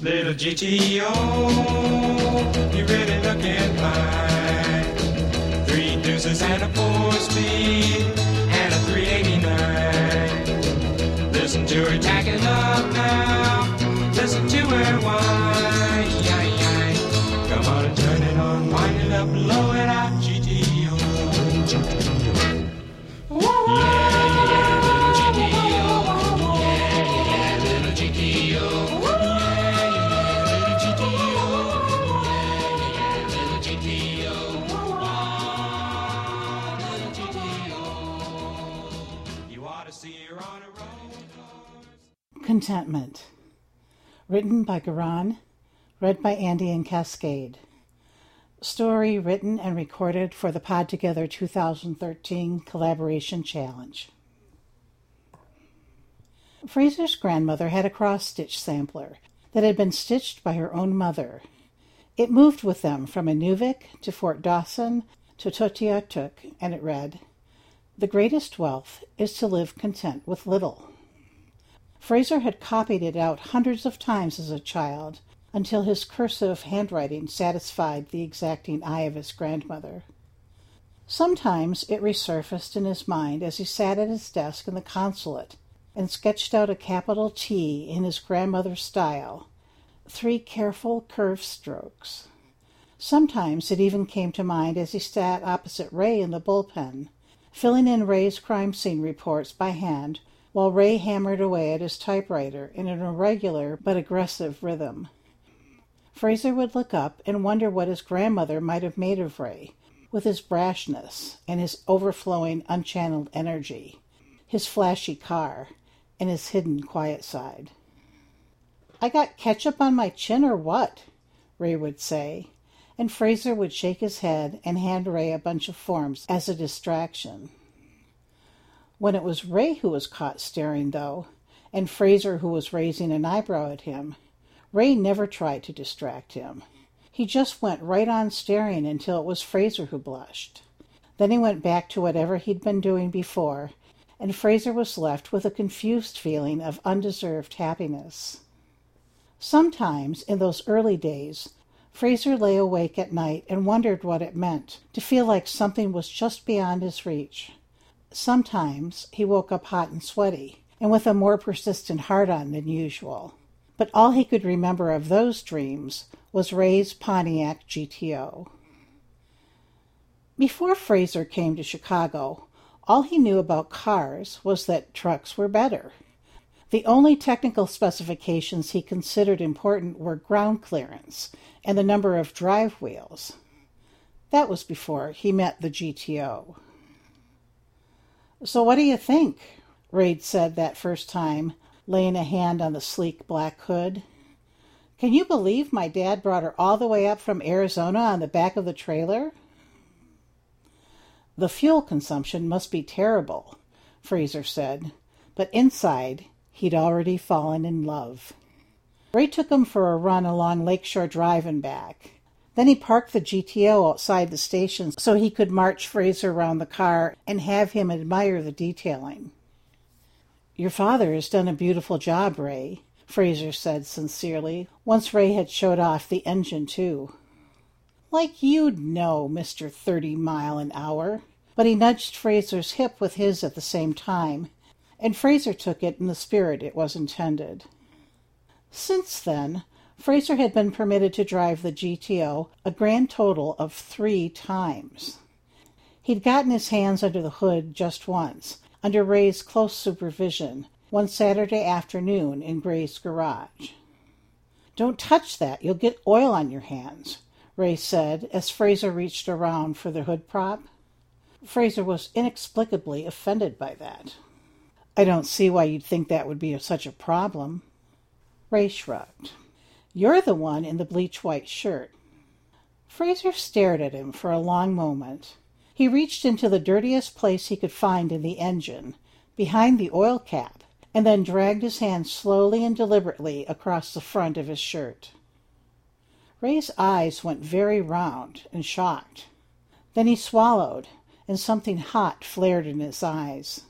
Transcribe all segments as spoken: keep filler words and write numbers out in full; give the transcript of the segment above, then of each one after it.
Little G T O, you really looking fine. Three deuces and a four-speed and a three eighty-nine. Listen to her tacking up now, listen to her whine. Come on and turn it on, wind it up, blow it out, G T O. Yeah, yeah, little G T O. Yeah, yeah, little G T O. Contentment. Written by Garan, read by Andy and Cascade. Story written and recorded for the Pod Together two thousand thirteen Collaboration Challenge. Fraser's grandmother had a cross-stitch sampler that had been stitched by her own mother. It moved with them from Inuvik to Fort Dawson to Totiatuk, and it read, "The greatest wealth is to live content with little." Fraser had copied it out hundreds of times as a child, until his cursive handwriting satisfied the exacting eye of his grandmother. Sometimes it resurfaced in his mind as he sat at his desk in the consulate and sketched out a capital T in his grandmother's style, three careful curved strokes. Sometimes it even came to mind as he sat opposite Ray in the bullpen, filling in Ray's crime scene reports by hand while Ray hammered away at his typewriter in an irregular but aggressive rhythm. Fraser would look up and wonder what his grandmother might have made of Ray, with his brashness and his overflowing, unchanneled energy, his flashy car, and his hidden quiet side. "I got ketchup on my chin or what?" Ray would say, and Fraser would shake his head and hand Ray a bunch of forms as a distraction. When it was Ray who was caught staring, though, and Fraser who was raising an eyebrow at him, Ray never tried to distract him. He just went right on staring until it was Fraser who blushed. Then he went back to whatever he'd been doing before, and Fraser was left with a confused feeling of undeserved happiness. Sometimes, in those early days, Fraser lay awake at night and wondered what it meant to feel like something was just beyond his reach. Sometimes he woke up hot and sweaty, and with a more persistent heart-on than usual. But all he could remember of those dreams was Ray's Pontiac G T O. Before Fraser came to Chicago, all he knew about cars was that trucks were better. The only technical specifications he considered important were ground clearance and the number of drive wheels. That was before he met the G T O. "So what do you think?" Ray said that first time, laying a hand on the sleek black hood. "Can you believe my dad brought her all the way up from Arizona on the back of the trailer?" "The fuel consumption must be terrible," Fraser said, but inside he'd already fallen in love. Ray took him for a run along Lakeshore Drive and back. Then he parked the G T O outside the station so he could march Fraser around the car and have him admire the detailing. "Your father has done a beautiful job, Ray," Fraser said sincerely, once Ray had showed off the engine too. "Like you'd know, Mister thirty mile an hour." But he nudged Fraser's hip with his at the same time, and Fraser took it in the spirit it was intended. Since then, Fraser had been permitted to drive the G T O a grand total of three times. He'd gotten his hands under the hood just once, under Ray's close supervision, one Saturday afternoon in Gray's garage. "Don't touch that, you'll get oil on your hands," Ray said as Fraser reached around for the hood prop. Fraser was inexplicably offended by that. "I don't see why you'd think that would be such a problem." Ray shrugged. "You're the one in the bleach-white shirt." Fraser stared at him for a long moment. He reached into the dirtiest place he could find in the engine, behind the oil cap, and then dragged his hand slowly and deliberately across the front of his shirt. Ray's eyes went very round and shocked. Then he swallowed, and something hot flared in his eyes.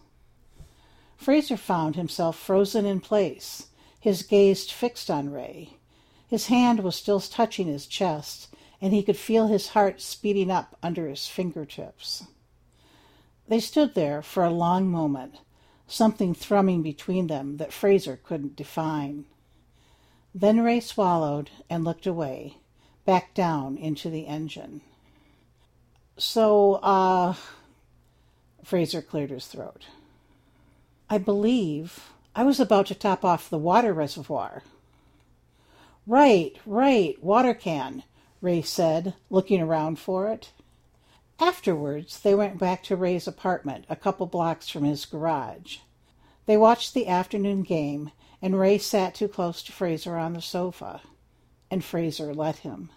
Fraser found himself frozen in place, his gaze fixed on Ray. His hand was still touching his chest, and he could feel his heart speeding up under his fingertips. They stood there for a long moment, something thrumming between them that Fraser couldn't define. Then Ray swallowed and looked away, back down into the engine. So, uh... Fraser cleared his throat. I believe I was about to top off the water reservoir. Right, right, water can, Ray said, looking around for it. Afterwards, they went back to Ray's apartment, a couple blocks from his garage. They watched the afternoon game, and Ray sat too close to Fraser on the sofa, and Fraser let him.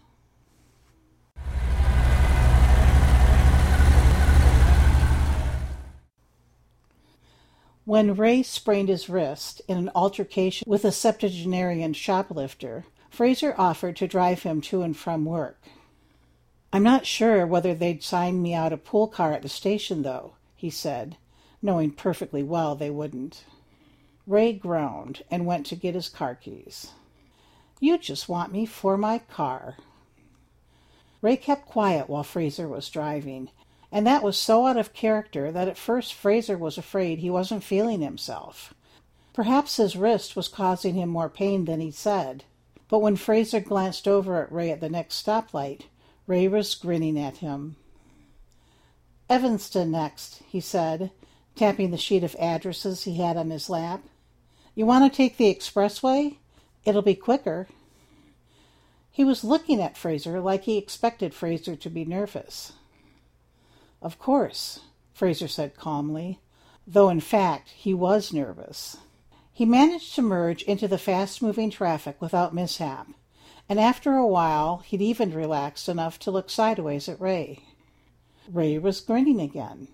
When Ray sprained his wrist in an altercation with a septuagenarian shoplifter, Fraser offered to drive him to and from work. I'm not sure whether they'd sign me out a pool car at the station, though, he said, knowing perfectly well they wouldn't. Ray groaned and went to get his car keys. You just want me for my car. Ray kept quiet while Fraser was driving, and that was so out of character that at first Fraser was afraid he wasn't feeling himself. Perhaps his wrist was causing him more pain than he said, but when Fraser glanced over at Ray at the next stoplight, Ray was grinning at him. Evanston next, he said, tapping the sheet of addresses he had on his lap. You want to take the expressway? It'll be quicker. He was looking at Fraser like he expected Fraser to be nervous. Of course, Fraser said calmly, though in fact he was nervous. He managed to merge into the fast-moving traffic without mishap, and after a while he'd even relaxed enough to look sideways at Ray. Ray was grinning again.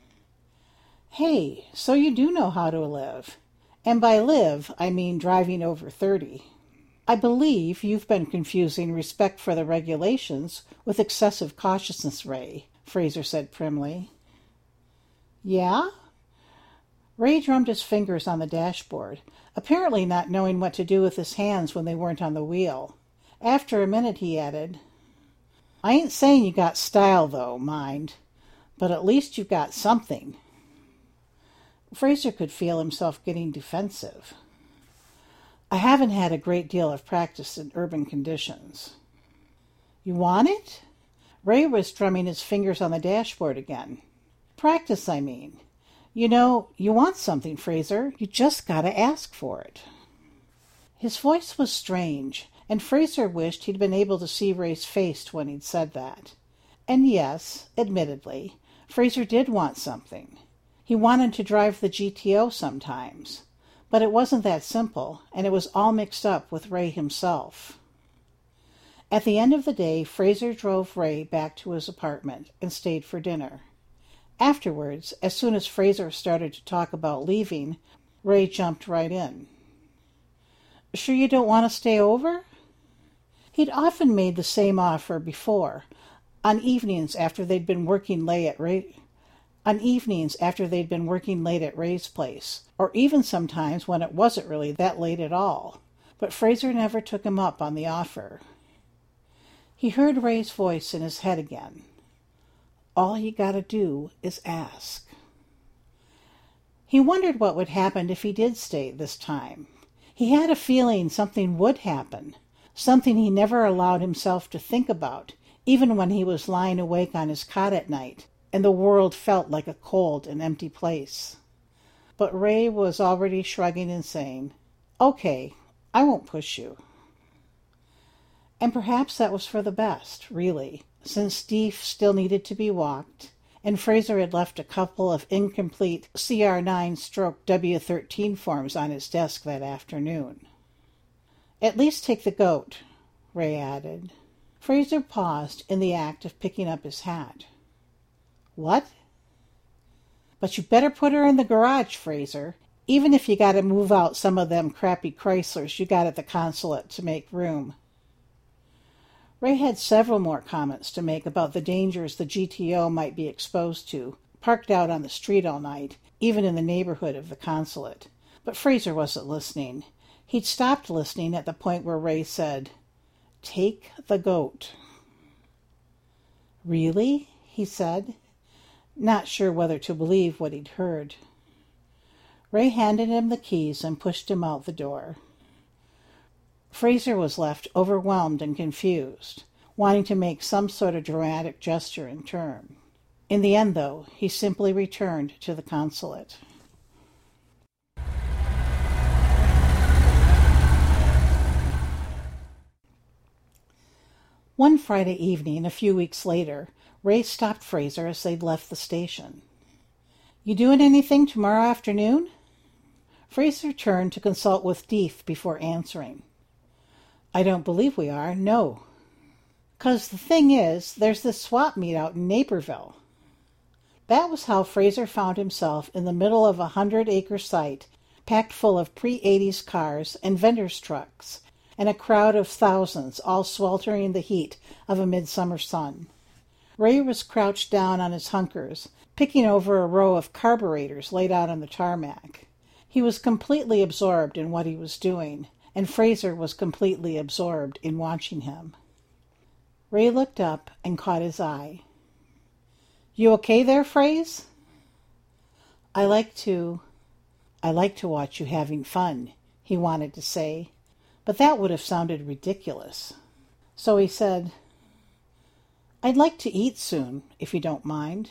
Hey, so you do know how to live. And by live, I mean driving over thirty. I believe you've been confusing respect for the regulations with excessive cautiousness, Ray, Fraser said primly. Yeah? Ray drummed his fingers on the dashboard, apparently not knowing what to do with his hands when they weren't on the wheel. After a minute he added, I ain't saying you got style, though, mind, but at least you've got something. Fraser could feel himself getting defensive. I haven't had a great deal of practice in urban conditions. You want it? Ray was drumming his fingers on the dashboard again. Practice, I mean. You know, you want something, Fraser. You just gotta ask for it. His voice was strange, and Fraser wished he'd been able to see Ray's face when he'd said that. And yes, admittedly, Fraser did want something. He wanted to drive the G T O sometimes, but it wasn't that simple, and it was all mixed up with Ray himself. At the end of the day, Fraser drove Ray back to his apartment and stayed for dinner. Afterwards, as soon as Fraser started to talk about leaving, Ray jumped right in. Sure you don't want to stay over? He'd often made the same offer before, on evenings after they'd been working late at Ray, on evenings after they'd been working late at Ray's place, or even sometimes when it wasn't really that late at all. But Fraser never took him up on the offer. He heard Ray's voice in his head again. All you gotta do is ask. He wondered what would happen if he did stay this time. He had a feeling something would happen, something he never allowed himself to think about, even when he was lying awake on his cot at night, and the world felt like a cold and empty place. But Ray was already shrugging and saying, Okay, I won't push you. And perhaps that was for the best, really, since Steve still needed to be walked, and Fraser had left a couple of incomplete C R nine stroke W thirteen forms on his desk that afternoon. At least take the goat, Ray added. Fraser paused in the act of picking up his hat. What? But you better put her in the garage, Fraser, even if you gotta move out some of them crappy Chryslers you got at the consulate to make room. Ray had several more comments to make about the dangers the G T O might be exposed to, parked out on the street all night, even in the neighborhood of the consulate. But Fraser wasn't listening. He'd stopped listening at the point where Ray said, Take the goat. Really? He said, not sure whether to believe what he'd heard. Ray handed him the keys and pushed him out the door. Fraser was left overwhelmed and confused, wanting to make some sort of dramatic gesture in turn. In the end, though, he simply returned to the consulate. One Friday evening, a few weeks later, Ray stopped Fraser as they'd left the station. "You doing anything tomorrow afternoon?" Fraser turned to consult with Deef before answering. "I don't believe we are, no. 'Cause the thing is, there's this swap meet out in Naperville." That was how Fraser found himself in the middle of a hundred-acre site, packed full of pre-eighties cars and vendors' trucks, and a crowd of thousands, all sweltering in the heat of a midsummer sun. Ray was crouched down on his hunkers, picking over a row of carburetors laid out on the tarmac. He was completely absorbed in what he was doing, and Fraser was completely absorbed in watching him. Ray looked up and caught his eye. "You okay there, Fraze?" I like to... I like to watch you having fun," he wanted to say, but that would have sounded ridiculous. So he said, "I'd like to eat soon, if you don't mind."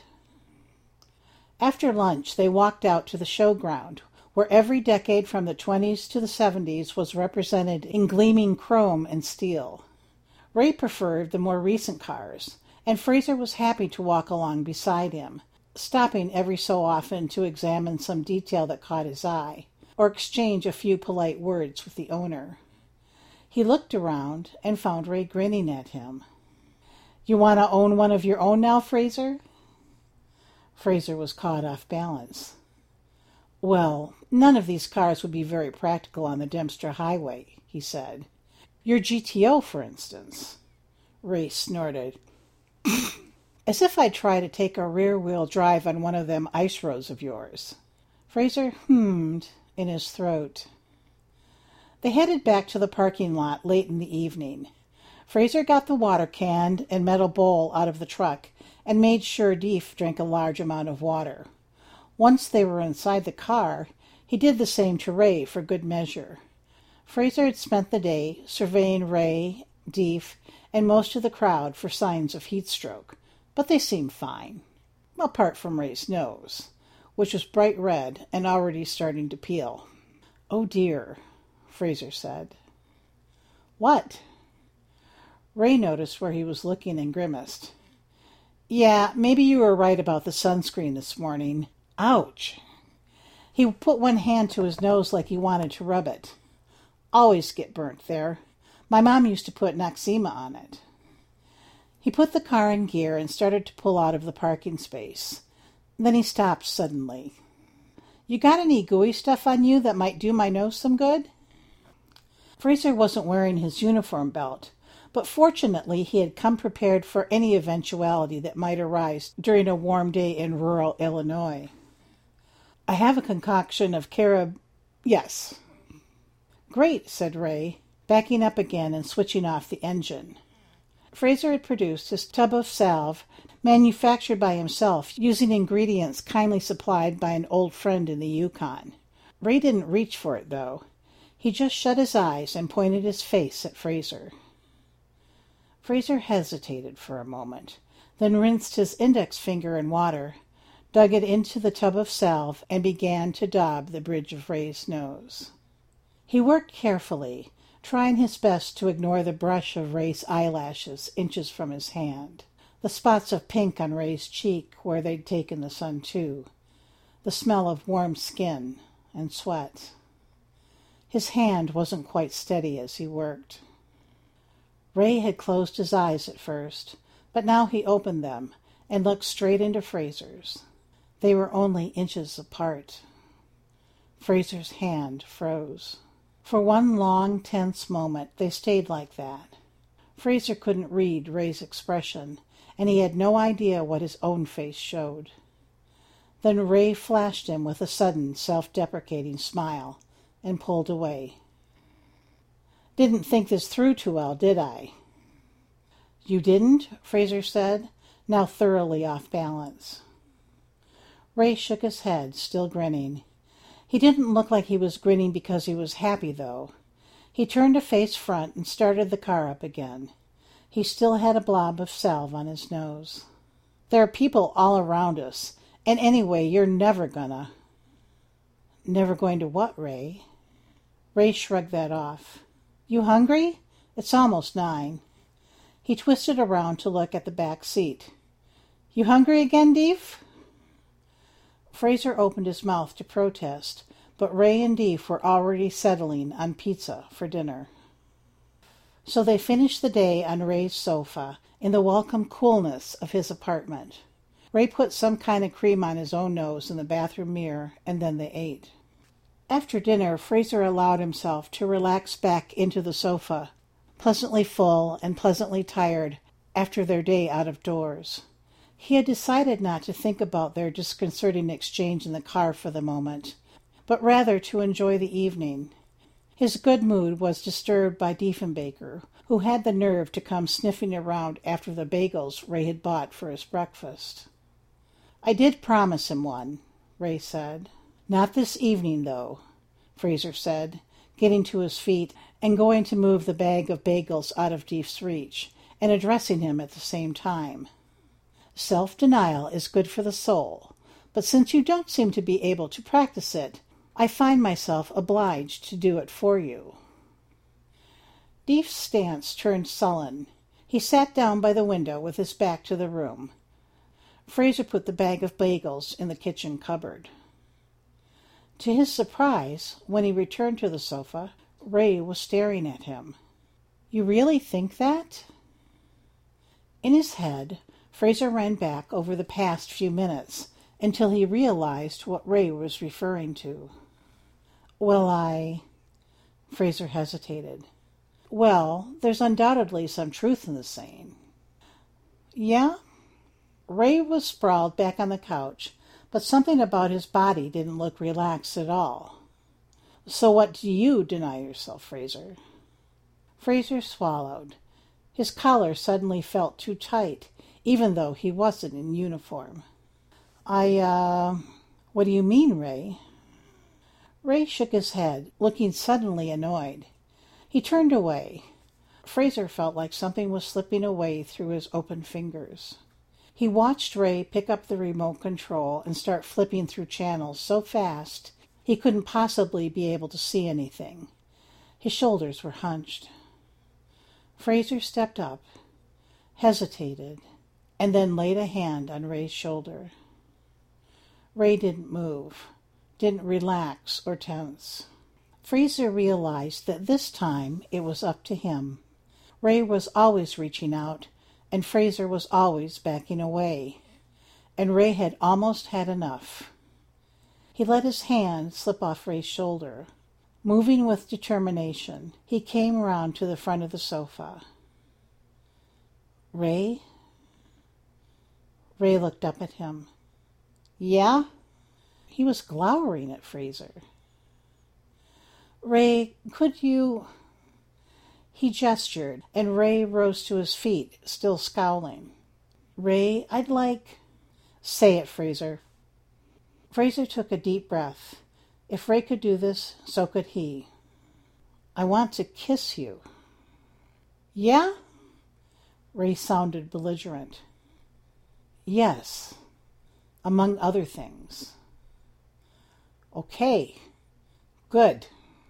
After lunch, they walked out to the showground, where every decade from the twenties to the seventies was represented in gleaming chrome and steel. Ray preferred the more recent cars, and Fraser was happy to walk along beside him, stopping every so often to examine some detail that caught his eye, or exchange a few polite words with the owner. He looked around and found Ray grinning at him. "You want to own one of your own now, Fraser?" Fraser was caught off balance. "Well, none of these cars would be very practical on the Dempster Highway," he said. "Your G T O, for instance." Ray snorted. "As if I'd try to take a rear-wheel drive on one of them ice roads of yours." Fraser hummed in his throat. They headed back to the parking lot late in the evening. Fraser got the water can and metal bowl out of the truck and made sure Deef drank a large amount of water. Once they were inside the car, he did the same to Ray for good measure. Fraser had spent the day surveying Ray, Deef, and most of the crowd for signs of heat stroke, but they seemed fine, apart from Ray's nose, which was bright red and already starting to peel. "Oh dear," Fraser said. "What?" Ray noticed where he was looking and grimaced. "Yeah, maybe you were right about the sunscreen this morning. Ouch!" He put one hand to his nose like he wanted to rub it. "Always get burnt there. My mom used to put Noxzema on it." He put the car in gear and started to pull out of the parking space. Then he stopped suddenly. "You got any gooey stuff on you that might do my nose some good?" Fraser wasn't wearing his uniform belt, but fortunately he had come prepared for any eventuality that might arise during a warm day in rural Illinois. "I have a concoction of carib... yes." "Great," said Ray, backing up again and switching off the engine. Fraser had produced his tub of salve, manufactured by himself using ingredients kindly supplied by an old friend in the Yukon. Ray didn't reach for it, though. He just shut his eyes and pointed his face at Fraser. Fraser hesitated for a moment, then rinsed his index finger in water, dug it into the tub of salve, and began to daub the bridge of Ray's nose. He worked carefully, trying his best to ignore the brush of Ray's eyelashes inches from his hand, the spots of pink on Ray's cheek where they'd taken the sun too, the smell of warm skin and sweat. His hand wasn't quite steady as he worked. Ray had closed his eyes at first, but now he opened them and looked straight into Fraser's. They were only inches apart. Fraser's hand froze. For one long, tense moment, they stayed like that. Fraser couldn't read Ray's expression, and he had no idea what his own face showed. Then Ray flashed him with a sudden, self-deprecating smile and pulled away. "Didn't think this through too well, did I?" You didn't? Fraser said, now thoroughly off balance. Ray shook his head, still grinning. He didn't look like he was grinning because he was happy, though. He turned to face front and started the car up again. He still had a blob of salve on his nose. There are people all around us, and anyway, you're never gonna. Never going to what, Ray? Ray shrugged that off. You hungry? It's almost nine. He twisted around to look at the back seat. You hungry again, Deef? Fraser opened his mouth to protest, but Ray and Deef were already settling on pizza for dinner. So they finished the day on Ray's sofa in the welcome coolness of his apartment. Ray put some kind of cream on his own nose in the bathroom mirror, and then they ate. After dinner, Fraser allowed himself to relax back into the sofa, pleasantly full and pleasantly tired after their day out of doors. He had decided not to think about their disconcerting exchange in the car for the moment, but rather to enjoy the evening. His good mood was disturbed by Diefenbaker, who had the nerve to come sniffing around after the bagels Ray had bought for his breakfast. I did promise him one, Ray said. Not this evening, though, Fraser said, getting to his feet and going to move the bag of bagels out of Deef's reach, and addressing him at the same time. Self-denial is good for the soul, but since you don't seem to be able to practice it, I find myself obliged to do it for you. Deef's stance turned sullen. He sat down by the window with his back to the room. Fraser put the bag of bagels in the kitchen cupboard. To his surprise, when he returned to the sofa, Ray was staring at him. You really think that? In his head, Fraser ran back over the past few minutes until he realized what Ray was referring to. Well, I... Fraser hesitated. Well, there's undoubtedly some truth in the saying. Yeah? Ray was sprawled back on the couch, but something about his body didn't look relaxed at all. So what do you deny yourself, Fraser? Fraser swallowed. His collar suddenly felt too tight, even though he wasn't in uniform. I, uh... What do you mean, Ray? Ray shook his head, looking suddenly annoyed. He turned away. Fraser felt like something was slipping away through his open fingers. He watched Ray pick up the remote control and start flipping through channels so fast he couldn't possibly be able to see anything. His shoulders were hunched. Fraser stepped up, hesitated, and then laid a hand on Ray's shoulder. Ray didn't move, didn't relax or tense. Fraser realized that this time it was up to him. Ray was always reaching out, and Fraser was always backing away, and Ray had almost had enough. He let his hand slip off Ray's shoulder. Moving with determination, he came round to the front of the sofa. Ray? Ray looked up at him. Yeah? He was glowering at Fraser. Ray, could you... He gestured, and Ray rose to his feet, still scowling. Ray, I'd like... Say it, Fraser. Fraser took a deep breath. If Ray could do this, so could he. I want to kiss you. Yeah? Ray sounded belligerent. Yes, among other things. Okay, good.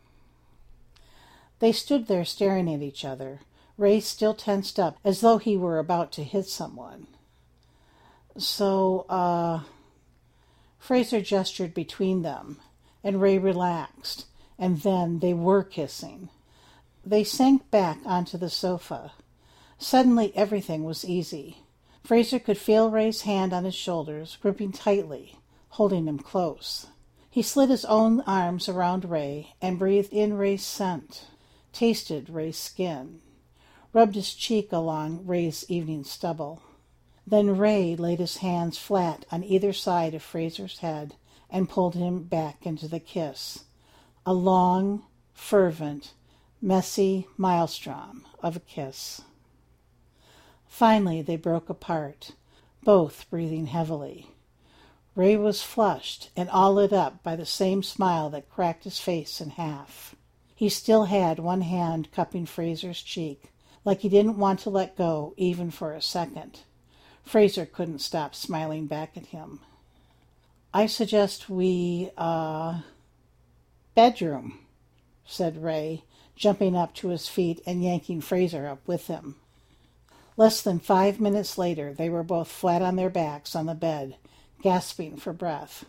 They stood there staring at each other, Ray still tensed up, as though he were about to hit someone. So, uh... Fraser gestured between them, and Ray relaxed, and then they were kissing. They sank back onto the sofa. Suddenly everything was easy. Fraser could feel Ray's hand on his shoulders, gripping tightly, holding him close. He slid his own arms around Ray and breathed in Ray's scent, tasted Ray's skin, rubbed his cheek along Ray's evening stubble. Then Ray laid his hands flat on either side of Fraser's head and pulled him back into the kiss, a long, fervent, messy maelstrom of a kiss. Finally, they broke apart, both breathing heavily. Ray was flushed and all lit up by the same smile that cracked his face in half. He still had one hand cupping Fraser's cheek, like he didn't want to let go even for a second. Fraser couldn't stop smiling back at him. "I suggest we, uh, bedroom," said Ray, jumping up to his feet and yanking Fraser up with him. Less than five minutes later, they were both flat on their backs on the bed, gasping for breath.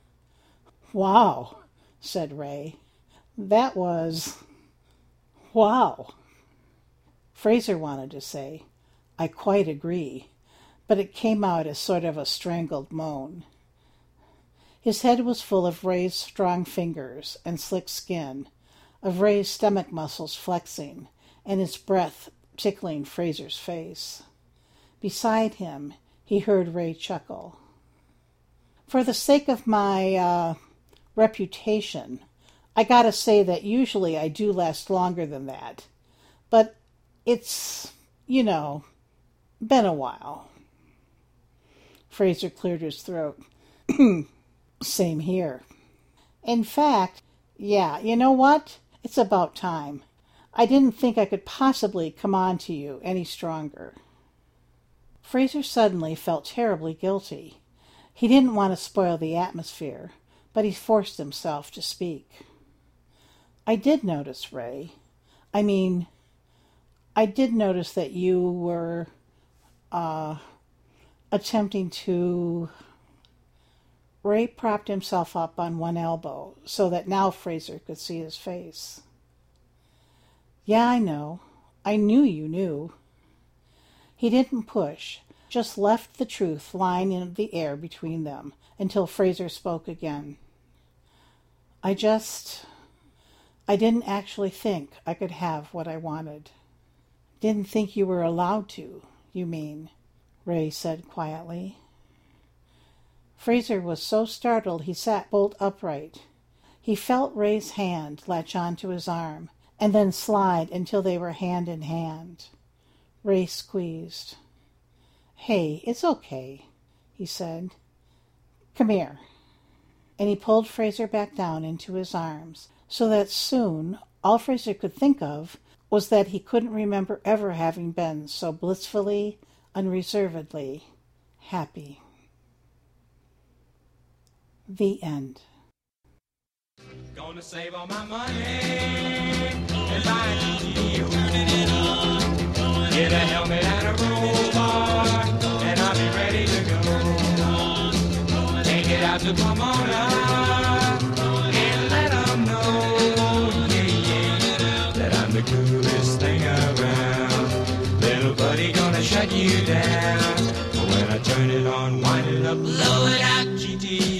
"Wow," said Ray. "That was... wow." Fraser wanted to say, "I quite agree," but it came out as sort of a strangled moan. His head was full of Ray's strong fingers and slick skin, of Ray's stomach muscles flexing, and his breath tickling Fraser's face. Beside him, he heard Ray chuckle. "For the sake of my, uh, reputation, I gotta say that usually I do last longer than that. But it's, you know, been a while." Fraser cleared his throat. "Same here. In fact, yeah, you know what? It's about time. I didn't think I could possibly come on to you any stronger." Fraser suddenly felt terribly guilty. He didn't want to spoil the atmosphere, but he forced himself to speak. "I did notice, Ray. I mean, I did notice that you were, uh, attempting to..." Ray propped himself up on one elbow so that now Fraser could see his face. "Yeah, I know. I knew you knew." He didn't push, just left the truth lying in the air between them until Fraser spoke again. I just... I didn't actually think I could have what I wanted." "Didn't think you were allowed to, you mean," Ray said quietly. Fraser was so startled he sat bolt upright. He felt Ray's hand latch onto his arm and then slide until they were hand in hand. Ray squeezed. "Hey, it's okay," he said. "Come here." And he pulled Fraser back down into his arms, so that soon all Fraser could think of was that he couldn't remember ever having been so blissfully, unreservedly happy. The end. Gonna save all my money and buy a G T O. Get a helmet and a roll-bar, and I'll be ready to go. Take it out to Pomona and let them know, yeah, yeah, that I'm the coolest thing around. Little buddy gonna shut you down. When I turn it on, wind it up, blow it out, G T O.